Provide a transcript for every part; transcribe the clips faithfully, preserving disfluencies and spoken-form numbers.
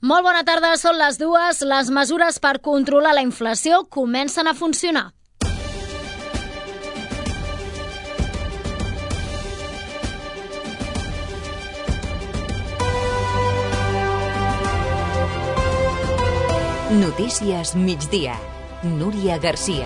Molt bona tarda, són les dues. Les mesures per controlar la inflació comencen a funcionar. Notícies migdia. Núria Garcia.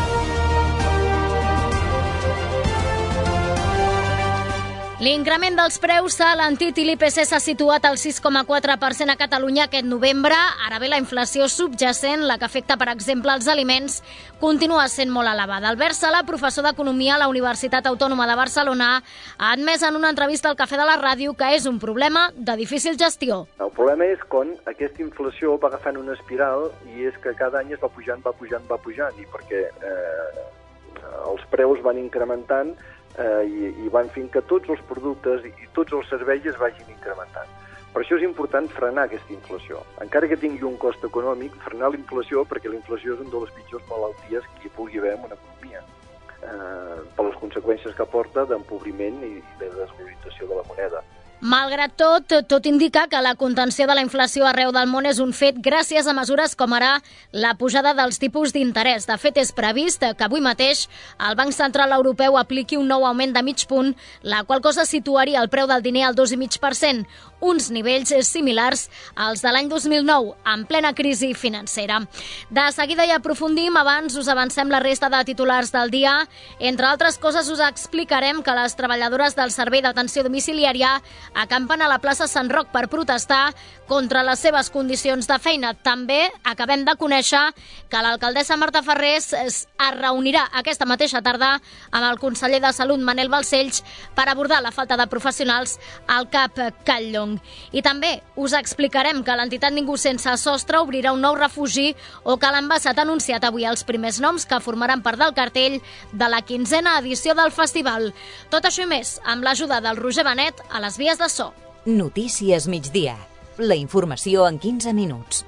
L'increment dels preus s'ha alentit i l'I P C s'ha situat al sis coma quatre per cent a Catalunya aquest novembre. Ara bé, la inflació subjacent, la que afecta, per exemple, els aliments, continua sent molt elevada. Albert Sala, professor d'Economia a la Universitat Autònoma de Barcelona, ha admès en una entrevista al Cafè de la Ràdio que és un problema de difícil gestió. El problema és quan aquesta inflació va agafant una espiral i és que cada any es va pujant, va pujant, va pujant, i perquè eh, els preus van incrementant Eh, i, i van fent que tots els productes i, i tots els serveis es vagin incrementant. Per això és important frenar aquesta inflació. Encara que tingui un cost econòmic, frenar la inflació, perquè la inflació és una de les pitjors malalties que hi pugui haver en una economia, eh, per les conseqüències que porta d'empobriment i de desvalorització de la moneda. Malgrat tot, tot indica que la contenció de la inflació arreu del món és un fet gràcies a mesures com ara la pujada dels tipus d'interès. De fet, és previst que avui mateix el Banc Central Europeu apliqui un nou augment de mig punt, la qual cosa situaria el preu del diner al dos coma cinc per cent, uns nivells similars als de l'any dos mil nou, en plena crisi financera. De seguida hi aprofundim, abans us avancem la resta de titulars del dia. Entre altres coses, us explicarem que les treballadores del Servei d'Atenció Domiciliària acampen a la plaça Sant Roc per protestar contra les seves condicions de feina. També acabem de conèixer que l'alcaldessa Marta Farrés es reunirà aquesta mateixa tarda amb el conseller de Salut, Manel Balcells, per abordar la falta de professionals al CAP Catllong. I també us explicarem que l'entitat Ningú Sense Sostre obrirà un nou refugi o que l'Ambassat ha anunciat avui els primers noms que formaran part del cartell de la quinzena edició del festival. Tot això i més amb l'ajuda del Roger Benet a les vies de so. Notícies migdia. La informació en quinze minuts.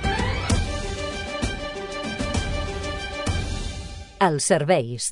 Els serveis.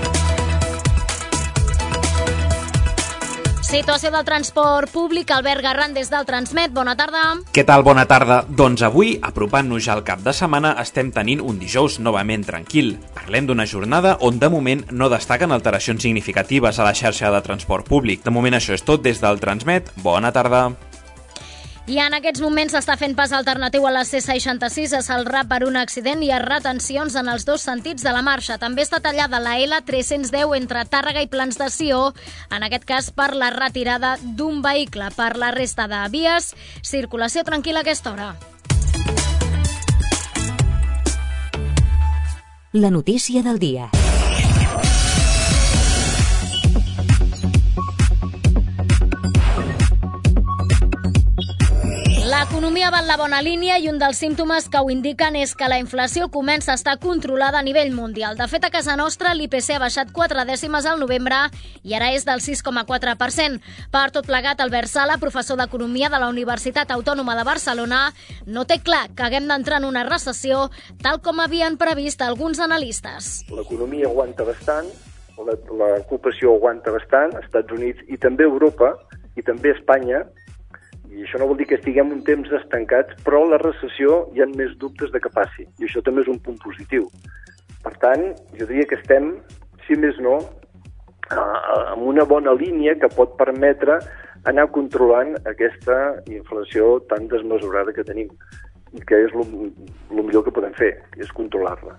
Situació del transport públic. Albert Garran, des del Transmet. Bona tarda. Què tal? Bona tarda. Doncs avui, apropant-nos ja al cap de setmana, estem tenint un dijous novament tranquil. Parlem d'una jornada on de moment no destaquen alteracions significatives a la xarxa de transport públic. De moment això és tot des del Transmet. Bona tarda. I en aquests moments s'està fent pas alternatiu a la C seixanta-sis a Celrà per un accident i a retencions en els dos sentits de la marxa. També està tallada la L tres-cents deu entre Tàrrega i Plans de Sió, en aquest cas per la retirada d'un vehicle. Per la resta de vies, circulació tranquil·la a aquesta hora. La notícia del dia. L'economia va en la bona línia i un dels símptomes que ho indiquen és que la inflació comença a estar controlada a nivell mundial. De fet, a casa nostra l'I P C ha baixat quatre dècimes al novembre i ara és del sis coma quatre per cent. Per tot plegat, Albert Sala, professor d'Economia de la Universitat Autònoma de Barcelona, no té clar que haguem d'entrar en una recessió tal com havien previst alguns analistes. L'economia aguanta bastant, l'ocupació aguanta bastant, als Estats Units i també a Europa i també a Espanya. I això no vol dir que estiguem un temps estancats, però la recessió hi ha més dubtes de que passi. I això també és un punt positiu. Per tant, jo diria que estem, si més no, en una bona línia que pot permetre anar controlant aquesta inflació tan desmesurada que tenim i que és el millor que podem fer, que és controlar-la.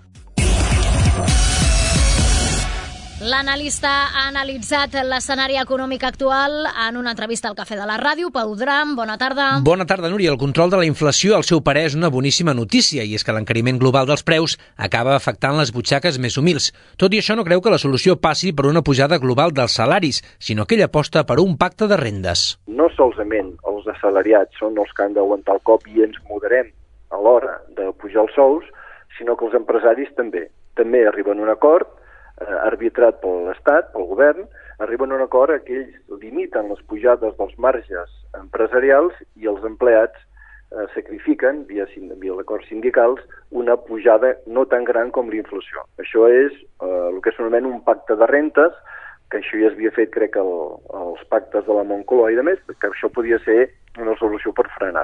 L'analista ha analitzat l'escenari econòmic actual en una entrevista al Cafè de la Ràdio. Pau Dram, bona tarda. Bona tarda, Núria. El control de la inflació, al seu parer, és una boníssima notícia, i és que l'encariment global dels preus acaba afectant les butxaques més humils. Tot i això, no creu que la solució passi per una pujada global dels salaris, sinó que ell aposta per un pacte de rendes. No solament els assalariats són els que han d'aguantar el cop i ens moderem a l'hora de pujar els sous, sinó que els empresaris també. També arriben a un acord arbitrat per l'Estat, pel govern, arriben a un acord que ells limiten les pujades dels marges empresarials i els empleats eh, sacrifiquen, via, via acords sindicals, una pujada no tan gran com la inflació. Això és eh, el que s'anomena un pacte de rentes, que això ja s'havia fet, crec, el, els pactes de la Moncloa i de més, que això podia ser una solució per frenar-ho.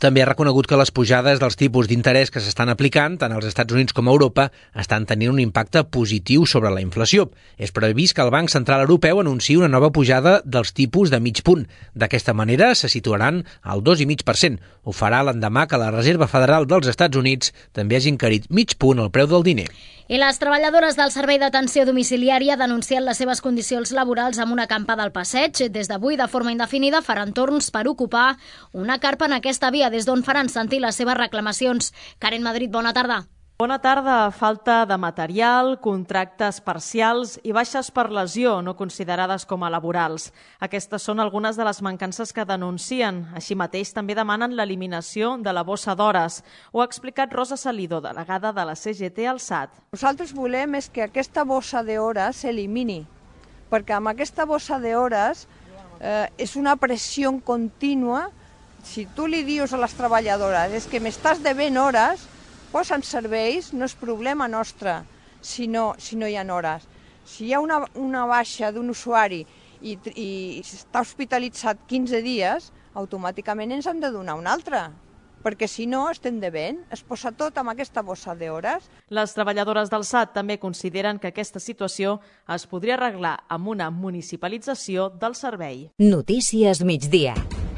També ha reconegut que les pujades dels tipus d'interès que s'estan aplicant, tant als Estats Units com a Europa, estan tenint un impacte positiu sobre la inflació. És previst que el Banc Central Europeu anunciï una nova pujada dels tipus de mig punt. D'aquesta manera se situaran al dos coma cinc per cent. Ho farà l'endemà que la Reserva Federal dels Estats Units també hagi encarit mig punt el preu del diner. I les treballadores del Servei d'Atenció Domiciliària denuncien les seves condicions laborals amb una acampada al passeig. Des d'avui, de forma indefinida, faran torns per ocupar una carpa en aquesta via, des d'on faran sentir les seves reclamacions. Karen Madrid, bona tarda. Bona tarda. Falta de material, contractes parcials i baixes per lesió no considerades com a laborals. Aquestes són algunes de les mancances que denuncien. Així mateix també demanen l'eliminació de la bossa d'hores. Ho ha explicat Rosa Salido, delegada de la C G T al S A T. Nosaltres volem és que aquesta bossa d'hores s'elimini, perquè amb aquesta bossa d'hores eh, és una pressió contínua. Si tu li dius a les treballadores és que m'estàs devent hores, posen serveis, no és problema nostre si no, si no hi ha hores. Si hi ha una, una baixa d'un usuari i, i està hospitalitzat quinze dies, automàticament ens han de donar un altre, perquè si no estem devent, es posa tot amb aquesta bossa d'hores. Les treballadores del S A T també consideren que aquesta situació es podria arreglar amb una municipalització del servei. Notícies migdia.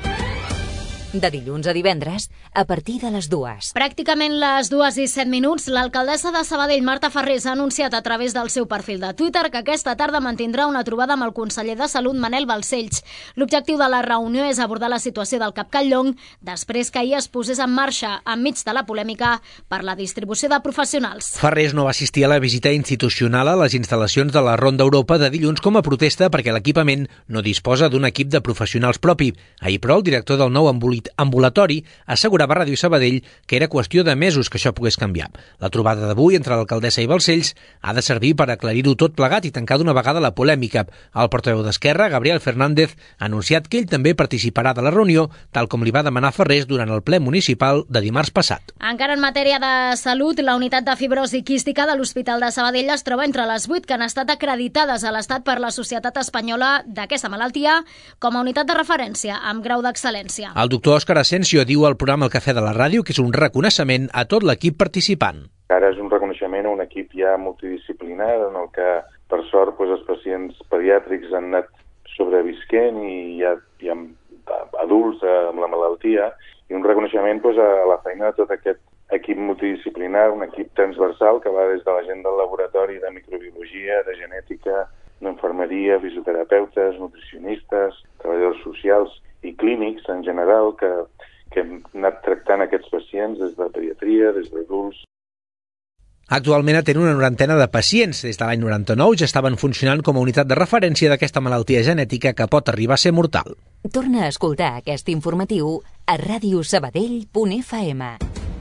De dilluns a divendres, a partir de les dues. Pràcticament les dues i set minuts, l'alcaldessa de Sabadell, Marta Farrés, ha anunciat a través del seu perfil de Twitter que aquesta tarda mantindrà una trobada amb el conseller de Salut, Manel Balcells. L'objectiu de la reunió és abordar la situació del Cap Catllong després que ahir es posés en marxa, enmig de la polèmica, per la distribució de professionals. Farrés no va assistir a la visita institucional a les instal·lacions de la Ronda Europa de dilluns com a protesta perquè l'equipament no disposa d'un equip de professionals propi. Ahir, però, el director del nou embolit ambulatori assegurava a Ràdio Sabadell que era qüestió de mesos que això pogués canviar. La trobada d'avui entre l'alcaldessa i Balcells ha de servir per aclarir-ho tot plegat i tancar d'una vegada la polèmica. El portaveu d'Esquerra, Gabriel Fernández, ha anunciat que ell també participarà de la reunió, tal com li va demanar Farrés durant el ple municipal de dimarts passat. Encara en matèria de salut, la unitat de fibrosi quística de l'Hospital de Sabadell es troba entre les vuit que han estat acreditades a l'Estat per la Societat Espanyola d'aquesta malaltia com a unitat de referència amb grau d'excel·lència. El doctor Òscar Asensio diu al programa El Cafè de la Ràdio que és un reconeixement a tot l'equip participant. Ara és un reconeixement a un equip ja multidisciplinar en el que, per sort, doncs, els pacients pediàtrics han anat sobrevisquent i hi ha, hi ha adults amb la malaltia, i un reconeixement doncs, a la feina de tot aquest equip multidisciplinar, un equip transversal que va des de la gent del laboratori de microbiologia, de genètica, d'infermeria, fisioterapeutes, nutricionistes, treballadors socials i clínics en general que, que hem anat tractant aquests pacients des de pediatria, des d'adults. Actualment atén una norantena de pacients. Des de l'any noranta-nou ja estaven funcionant com a unitat de referència d'aquesta malaltia genètica que pot arribar a ser mortal. Torna a escoltar aquest informatiu a ràdio sabadell punt f m.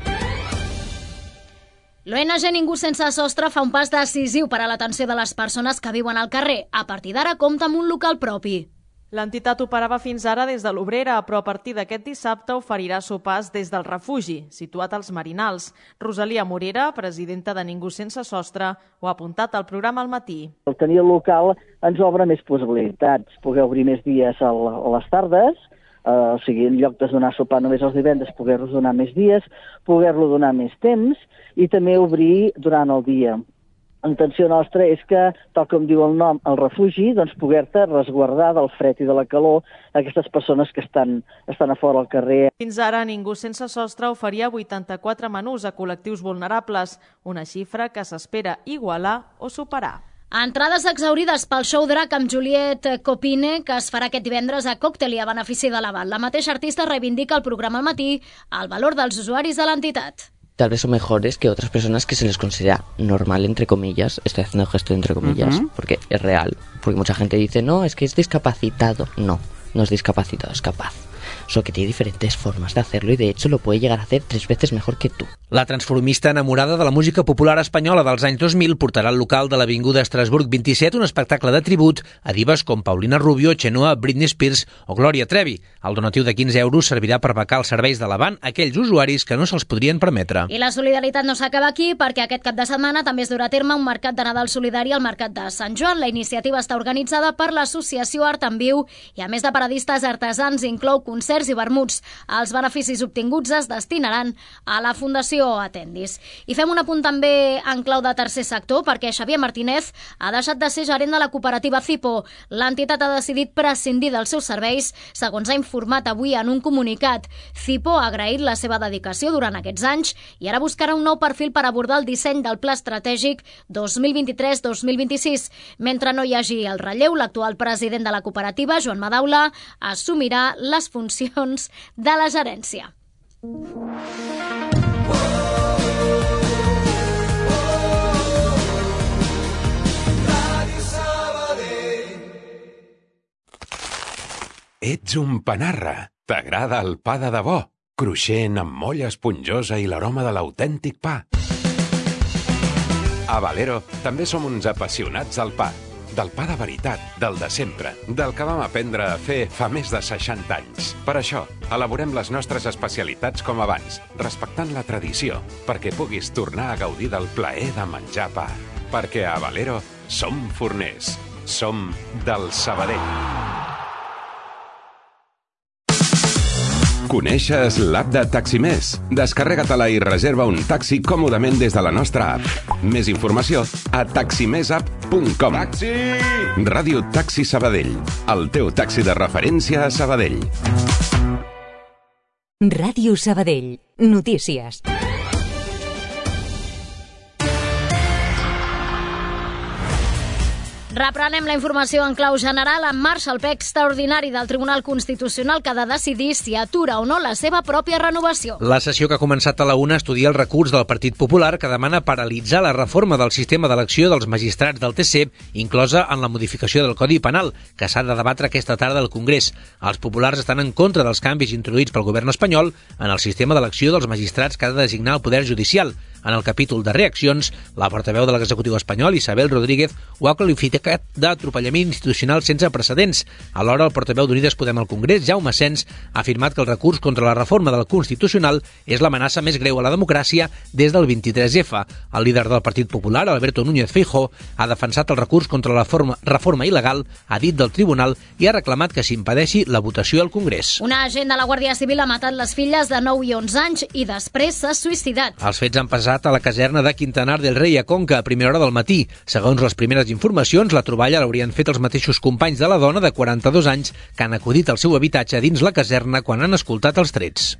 L'O N G Ningú Sense Sostre fa un pas decisiu per a l'atenció de les persones que viuen al carrer. A partir d'ara compta amb un local propi. L'entitat operava fins ara des de l'Obrera, però a partir d'aquest dissabte oferirà sopars des del refugi, situat als Marinals. Rosalia Morera, presidenta de Ningú Sense Sostre, ho ha apuntat al programa al matí. El tenir el local ens obre més possibilitats. Poder obrir més dies a les tardes, eh, o sigui, en lloc de donar sopar només els divendres, poder-los donar més dies, poder-lo donar més temps i també obrir durant el dia. La intenció nostra és que, tal com diu el nom, el refugi, doncs poder-te resguardar del fred i de la calor aquestes persones que estan, estan a fora al carrer. Fins ara, Ningú Sense Sostre oferia vuitanta-quatre menús a col·lectius vulnerables, una xifra que s'espera igualar o superar. Entrades exaurides pel show Drac amb Juliette Copine, que es farà aquest divendres a Còctel i a benefici de l'Aval. La mateixa artista reivindica al programa al matí el valor dels usuaris de l'entitat. Tal vez son mejores que otras personas que se les considera normal, entre comillas. Estoy haciendo el gesto entre comillas, uh-huh. porque es real. Porque mucha gente dice, no, es que es discapacitado. No, no es discapacitado, es capaz. Solo que tiene diferentes formas de hacerlo y de hecho lo puede llegar a hacer tres veces mejor que tú. La transformista enamorada de la música popular espanyola dels anys dos mil portarà al local de l'Avinguda Estrasburg vint-i-set un espectacle de tribut a divas com Paulina Rubio, Chenoa, Britney Spears o Gloria Trevi. El donatiu de quinze euros servirà per becar els serveis de l'Avant a aquells usuaris que no se'ls podrien permetre. I la solidaritat no s'acaba aquí perquè aquest cap de setmana també es durà a terme un mercat de Nadal solidari al Mercat de Sant Joan. La iniciativa està organitzada per l'associació Art en Viu i a més de paradistes artesans inclou concerts concerts i vermuts. Els beneficis obtinguts es destinaran a la Fundació Atendis. I fem un apunt també en clau de tercer sector, perquè Xavier Martínez ha deixat de ser gerent de la cooperativa Cipo. L'entitat ha decidit prescindir dels seus serveis, segons ha informat avui en un comunicat. Cipo ha agraït la seva dedicació durant aquests anys i ara buscarà un nou perfil per abordar el disseny del Pla Estratègic dos mil vint-i-tres dos mil vint-i-sis. Mentre no hi hagi el relleu, l'actual president de la cooperativa, Joan Madaula, assumirà les funcions de la gerència. Ets un panarra. T'agrada el pa de debò, cruixent amb molla esponjosa i l'aroma de l'autèntic pa. A Valero també som uns apassionats del pa. Del pa de veritat, del de sempre, del que vam aprendre a fer fa més de seixanta anys. Per això, elaborem les nostres especialitats com abans, respectant la tradició, perquè puguis tornar a gaudir del plaer de menjar pa. Perquè a Valero som forners, som del Sabadell. Coneixes l'app de Taximés? Descarrega-te-la i reserva un taxi còmodament des de la nostra app. Més informació a taximessapp punt com. Taxi! Ràdio Taxi Sabadell, el teu taxi de referència a Sabadell. Ràdio Sabadell. Notícies. Reprenem la informació en clau general. En marxa el ple extraordinari del Tribunal Constitucional que ha de decidir si atura o no la seva pròpia renovació. La sessió que ha començat a la una estudia el recurs del Partit Popular que demana paralitzar la reforma del sistema d'elecció dels magistrats del T C, inclosa en la modificació del Codi Penal, que s'ha de debatre aquesta tarda al Congrés. Els populars estan en contra dels canvis introduïts pel govern espanyol en el sistema d'elecció dels magistrats que ha de designar el Poder Judicial. En el capítol de reaccions, la portaveu de l'executiu espanyol, Isabel Rodríguez, ho ha qualificat d'atropellament institucional sense precedents. Alhora, el portaveu d'Unides Podem al Congrés, Jaume Sens, ha afirmat que el recurs contra la reforma del Constitucional és l'amenaça més greu a la democràcia des del vint-i-tres efa. El líder del Partit Popular, Alberto Núñez Feijóo, ha defensat el recurs contra la forma, reforma il·legal, ha dit del tribunal, i ha reclamat que s'impedeixi la votació al Congrés. Un agent de la Guàrdia Civil ha matat les filles de nou i onze anys i després s'ha suïcidat. Els fets han passat a la caserna de Quintanar del Rei a Conca a primera hora del matí. Segons les primeres informacions, la troballa l'haurien fet els mateixos companys de la dona de quaranta-dos anys que han acudit al seu habitatge dins la caserna quan han escoltat els trets.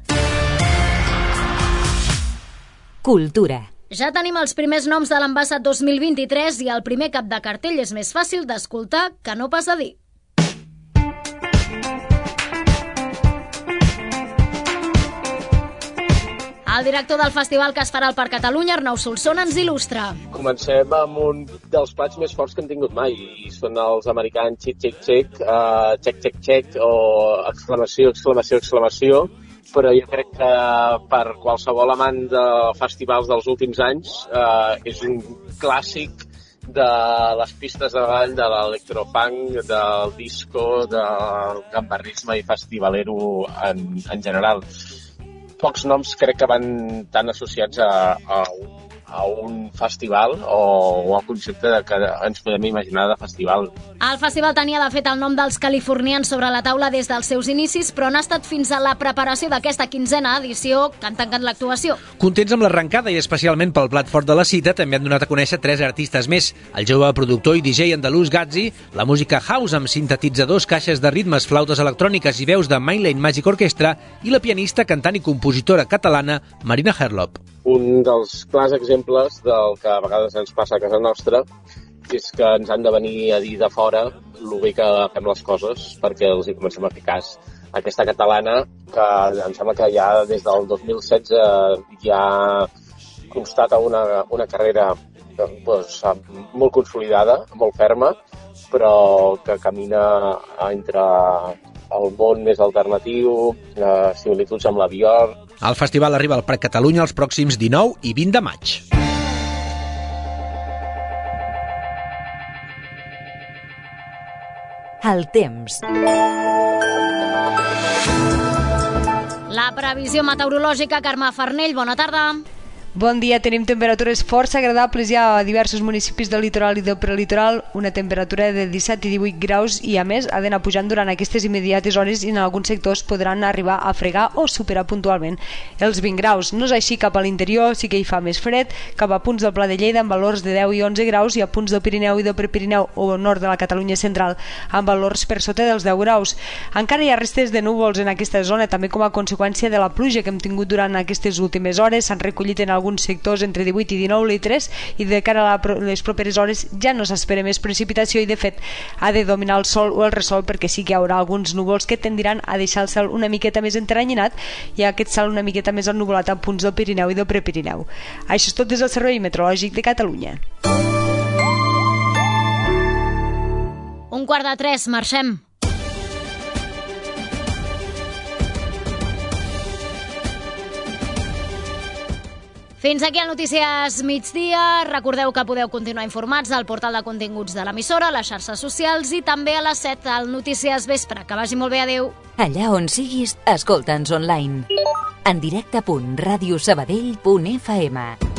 Cultura. Ja tenim els primers noms de l'Embassat dos mil vint-i-tres i el primer cap de cartell és més fàcil d'escoltar que no pas de dir. El director del festival que es farà al Parc Catalunya, Arnau Solsona, ens il·lustra. Comencem amb un dels plats més forts que han tingut mai, i són els americans xic, xic, xic, uh, xec, xec, xec, o exclamació, exclamació, exclamació, però jo crec que per qualsevol amant de festivals dels últims anys uh, és un clàssic de les pistes de ball, de l'electropunk, del disco, del gambarrisme i festivalero en, en general. Pocs noms crec que van tan associats a, a, a un festival o, o al concepte de que ens podem imaginar de festival. El festival tenia de fet el nom dels californians sobre la taula des dels seus inicis, però han estat fins a la preparació d'aquesta quinzena edició que han tancat l'actuació. Contents amb l'arrencada i especialment pel plat fort de la cita, també han donat a conèixer tres artistes més. El jove productor i D J andalús Gazzi, la música house amb sintetitzadors, caixes de ritmes, flautes electròniques i veus de Mainline Magic Orchestra i la pianista, cantant i compositora catalana Marina Herlop. Un dels clars exemples del que a vegades ens passa a casa nostra és que ens han de venir a dir de fora el bé que fem les coses perquè els hi comencem a fer cas. Aquesta catalana, que em sembla que ja des del dos mil setze ja constata una, una carrera doncs, molt consolidada, molt ferma, però que camina entre el món més alternatiu, eh, similituds amb la Dior. El festival arriba al Parc Catalunya els pròxims dinou i vint de maig. El temps. La previsió meteorològica, Carme Farnell, bona tarda. Bon dia, tenim temperatures força agradables ja a diversos municipis del litoral i del prelitoral, una temperatura de disset i divuit graus i a més ha d'anar pujant durant aquestes immediates hores i en alguns sectors podran arribar a fregar o superar puntualment els vint graus. No és així cap a l'interior, sí que hi fa més fred, cap a punts del Pla de Lleida amb valors de deu i onze graus i a punts del Pirineu i del Prepirineu o nord de la Catalunya central amb valors per sota dels deu graus. Encara hi ha restes de núvols en aquesta zona, també com a conseqüència de la pluja que hem tingut durant aquestes últimes hores. S'han recollit en alguns sectors entre divuit i dinou litres i de cara a les properes hores ja no s'espera més precipitació i de fet ha de dominar el sol o el ressol perquè sí que hi haurà alguns núvols que tendiran a deixar el cel una miqueta més enteranyinat i aquest cel una miqueta més ennuvolat a punts del Pirineu i del Prepirineu. Això és tot des del Servei Meteorològic de Catalunya. Un quart de tres, marxem. Fins aquí el Notícies Migdia. Recordeu que podeu continuar informats al portal de continguts de l'emissora, a les xarxes socials i també a les set al Notícies Vespre. Que vagi molt bé, adeu. Allà on siguis, escolta'ns online. En directe punt radiosabadell punt f m.